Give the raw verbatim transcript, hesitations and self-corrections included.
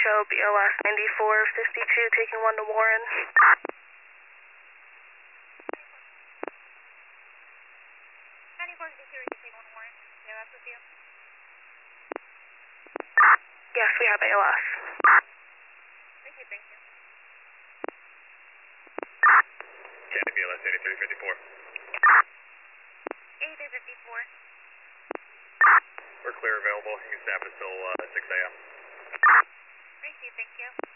show B O S ninety-four fifty-two, taking one to Warren. ninety-four fifty-two, are you taking one to Warren? B O S with you? Yes, we have A O S. Thank you, thank you. Candy B L S eighty-three fifty-four. eighty-three fifty-four. We're clear available. You can staff until uh, six A M Thank you, thank you.